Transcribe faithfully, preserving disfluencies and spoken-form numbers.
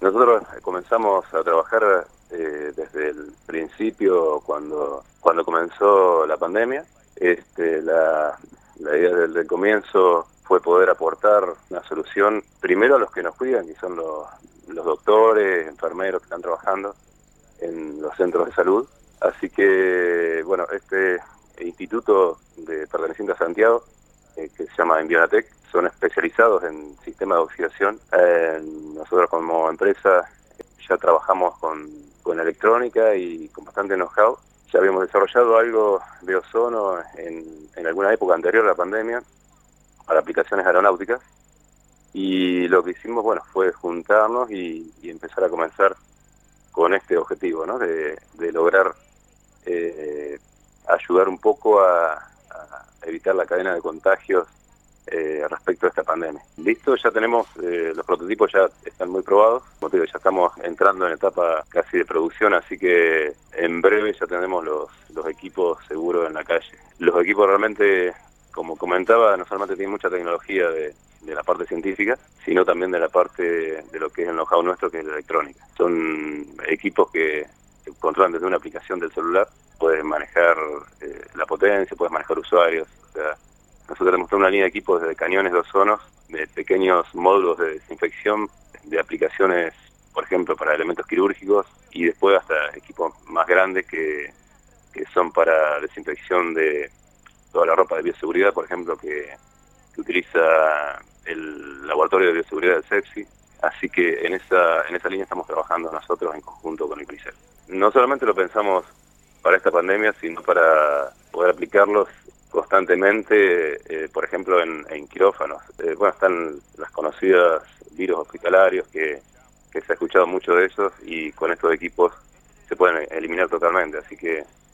Nosotros comenzamos a trabajar eh, desde el principio, cuando cuando comenzó la pandemia. Este, la, la idea del, del comienzo fue poder aportar una solución primero a los que nos cuidan, que son los, los doctores, enfermeros que están trabajando en los centros de salud. Así que, bueno, este instituto de perteneciente a Santiago, eh, que se llama Envionatec, son especializados en sistemas de oxidación. Eh, nosotros como empresa ya trabajamos con, con electrónica y con bastante know-how. Ya habíamos desarrollado algo de ozono en, en alguna época anterior a la pandemia para aplicaciones aeronáuticas, y lo que hicimos, bueno, fue juntarnos y, y empezar a comenzar con este objetivo, ¿no? De, de lograr eh, ayudar un poco a, a evitar la cadena de contagios eh, respecto a esta pandemia. Listo, ya tenemos, eh, los prototipos ya están muy probados, como te digo, ya estamos entrando en etapa casi de producción, así que en breve ya tenemos los, los equipos seguros en la calle. Los equipos realmente, como comentaba, no solamente tienen mucha tecnología de, de la parte científica, sino también de la parte de lo que es el know-how nuestro, que es la electrónica. Son equipos que se controlan desde una aplicación del celular, puedes manejar eh, la potencia, puedes manejar usuarios. O sea, nosotros tenemos una línea de equipos desde cañones de ozonos, de pequeños módulos de desinfección, de aplicaciones, por ejemplo, para elementos quirúrgicos, y después hasta equipos más grandes que, que son para desinfección de toda la ropa de bioseguridad, por ejemplo, que, que utiliza el laboratorio de bioseguridad del Cepsi. Así que en esa en esa línea estamos trabajando nosotros en conjunto con el CNICEF. No solamente lo pensamos para esta pandemia, sino para poder aplicarlos constantemente, eh, por ejemplo, en, en quirófanos. Eh, bueno, están las conocidas virus hospitalarios, que, que se ha escuchado mucho de esos, y con estos equipos se pueden eliminar totalmente. Así que